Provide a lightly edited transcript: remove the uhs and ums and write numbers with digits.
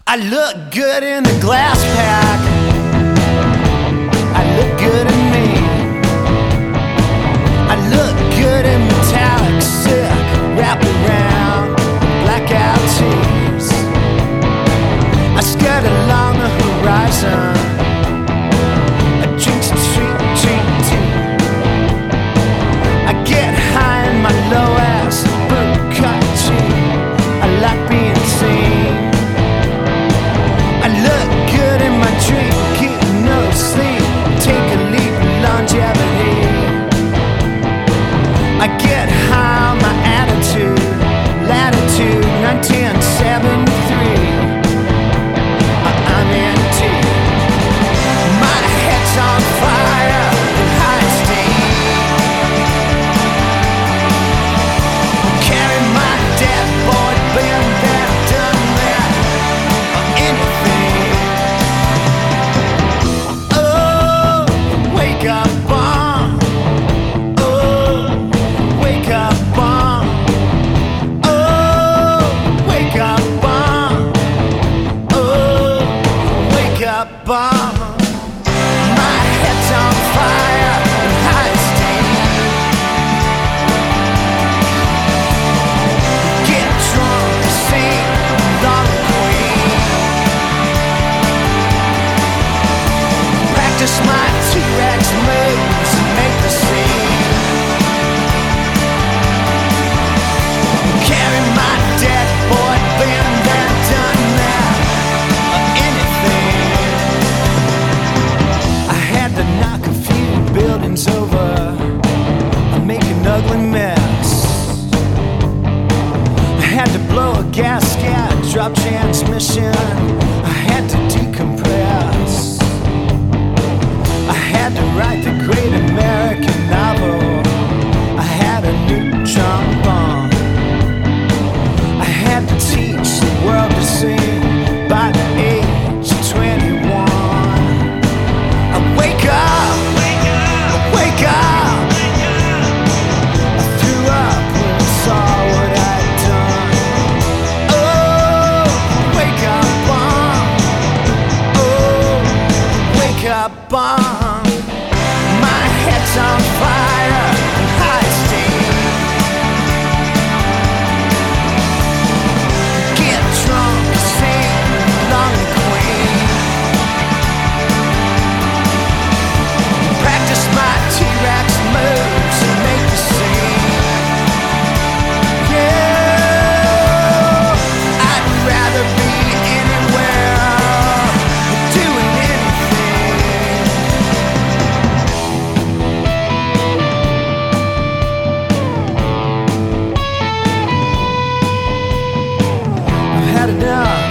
I look good in the glass pack. I look good in me. I look good in metallic silk wrapped around blackout tees. I skirt along the horizon. I drink some sweet tea. I get high in my low-ass bootcut tea. I like being seen. I look good in my drink, keep no sleep, take a leap of longevity. I get high on my attitude, latitude 1973. I'm empty. My head's on fire in high steam. Carry my dead boy, been there, done that, or anything. Oh, wake up, bomb. Oh, wake up, bomb. Oh, wake up, bomb. Oh, wake up, bomb. My head's on fire in high steam. Get drunk, sing along the queen. Practice my T-Rex moves and make the scene. Carry my dead boy, been there, done that, or anything. I had to knock a few buildings over and make an ugly mess. I had to blow a gasket, drop transmission. I had to decompress. I had to write the great American novel. I had a neutron bomb. I had to teach the world to sing by the age of 21. I wake up, I wake up. I threw up when I saw what I'd done. Oh, wake up, bomb. Oh, wake up, bomb. My head's on fire in high steam. Get drunk, sing along the queen. Practice my T-Rex moves and make the scene. Yeah, I'd rather be anywhere, doing anything. I've had enough.